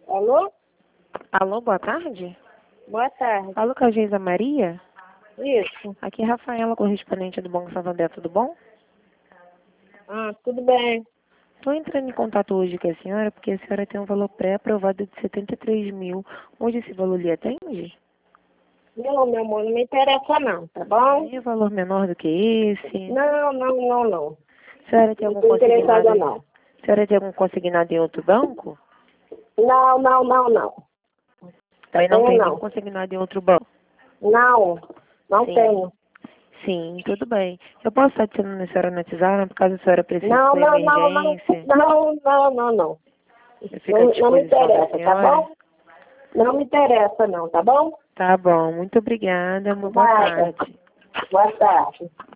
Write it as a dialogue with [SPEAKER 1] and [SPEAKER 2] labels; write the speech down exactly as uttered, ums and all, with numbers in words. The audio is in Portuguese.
[SPEAKER 1] Alô?
[SPEAKER 2] Alô, boa tarde?
[SPEAKER 1] Boa tarde.
[SPEAKER 2] Alô, com a Geisa Maria?
[SPEAKER 1] Isso.
[SPEAKER 2] Aqui é Rafaela, correspondente do Banco Santander, tudo bom?
[SPEAKER 1] Ah, tudo bem.
[SPEAKER 2] Estou entrando em contato hoje com a senhora porque a senhora tem um valor pré-aprovado de setenta e três mil. Onde esse valor lhe atende?
[SPEAKER 1] Não, meu amor, não me interessa não, tá bom?
[SPEAKER 2] Tem um valor menor do que esse?
[SPEAKER 1] Não, não, não, não.
[SPEAKER 2] A senhora tem
[SPEAKER 1] Não
[SPEAKER 2] algum
[SPEAKER 1] estou
[SPEAKER 2] consignado?
[SPEAKER 1] interessada não.
[SPEAKER 2] A senhora tem algum consignado em outro banco?
[SPEAKER 1] Não, não, não, não.
[SPEAKER 2] Também não
[SPEAKER 1] Tenho
[SPEAKER 2] tem
[SPEAKER 1] não.
[SPEAKER 2] nenhum consignado em outro banco?
[SPEAKER 1] Não, não
[SPEAKER 2] Sim.
[SPEAKER 1] tenho.
[SPEAKER 2] Sim, tudo bem. Eu posso estar adicionando a senhora no WhatsApp, por caso a senhora precise
[SPEAKER 1] Não,
[SPEAKER 2] de
[SPEAKER 1] não, não, não.
[SPEAKER 2] emergência?
[SPEAKER 1] Não, não, não, não.
[SPEAKER 2] Eu fico à
[SPEAKER 1] Não, não me
[SPEAKER 2] disposição da
[SPEAKER 1] interessa, tá
[SPEAKER 2] senhora?
[SPEAKER 1] bom? Não me interessa não, tá bom?
[SPEAKER 2] Tá bom, muito obrigada, uma boa
[SPEAKER 1] Nada.
[SPEAKER 2] tarde.
[SPEAKER 1] Boa tarde.